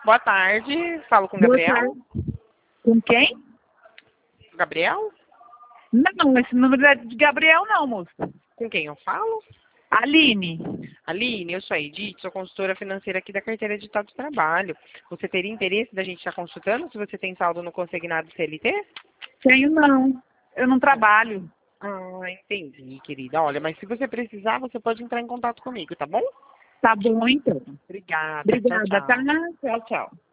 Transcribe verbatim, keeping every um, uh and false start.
Boa tarde. Falo com o Boa Gabriel. tarde. Com quem? Gabriel? Não, esse número é de Gabriel não, moço. Com quem eu falo? Aline. Aline, eu sou a Edith, sou consultora financeira aqui da Carteira Digital do Trabalho. Você teria interesse da gente estar consultando se você tem saldo no consignado C L T? Tenho não. Eu não trabalho. Ah, entendi, querida. Olha, mas se você precisar, você pode entrar em contato comigo, tá bom? Tá bom, então. Obrigada. Obrigada, Tchau, tchau. tá? Tchau, tchau.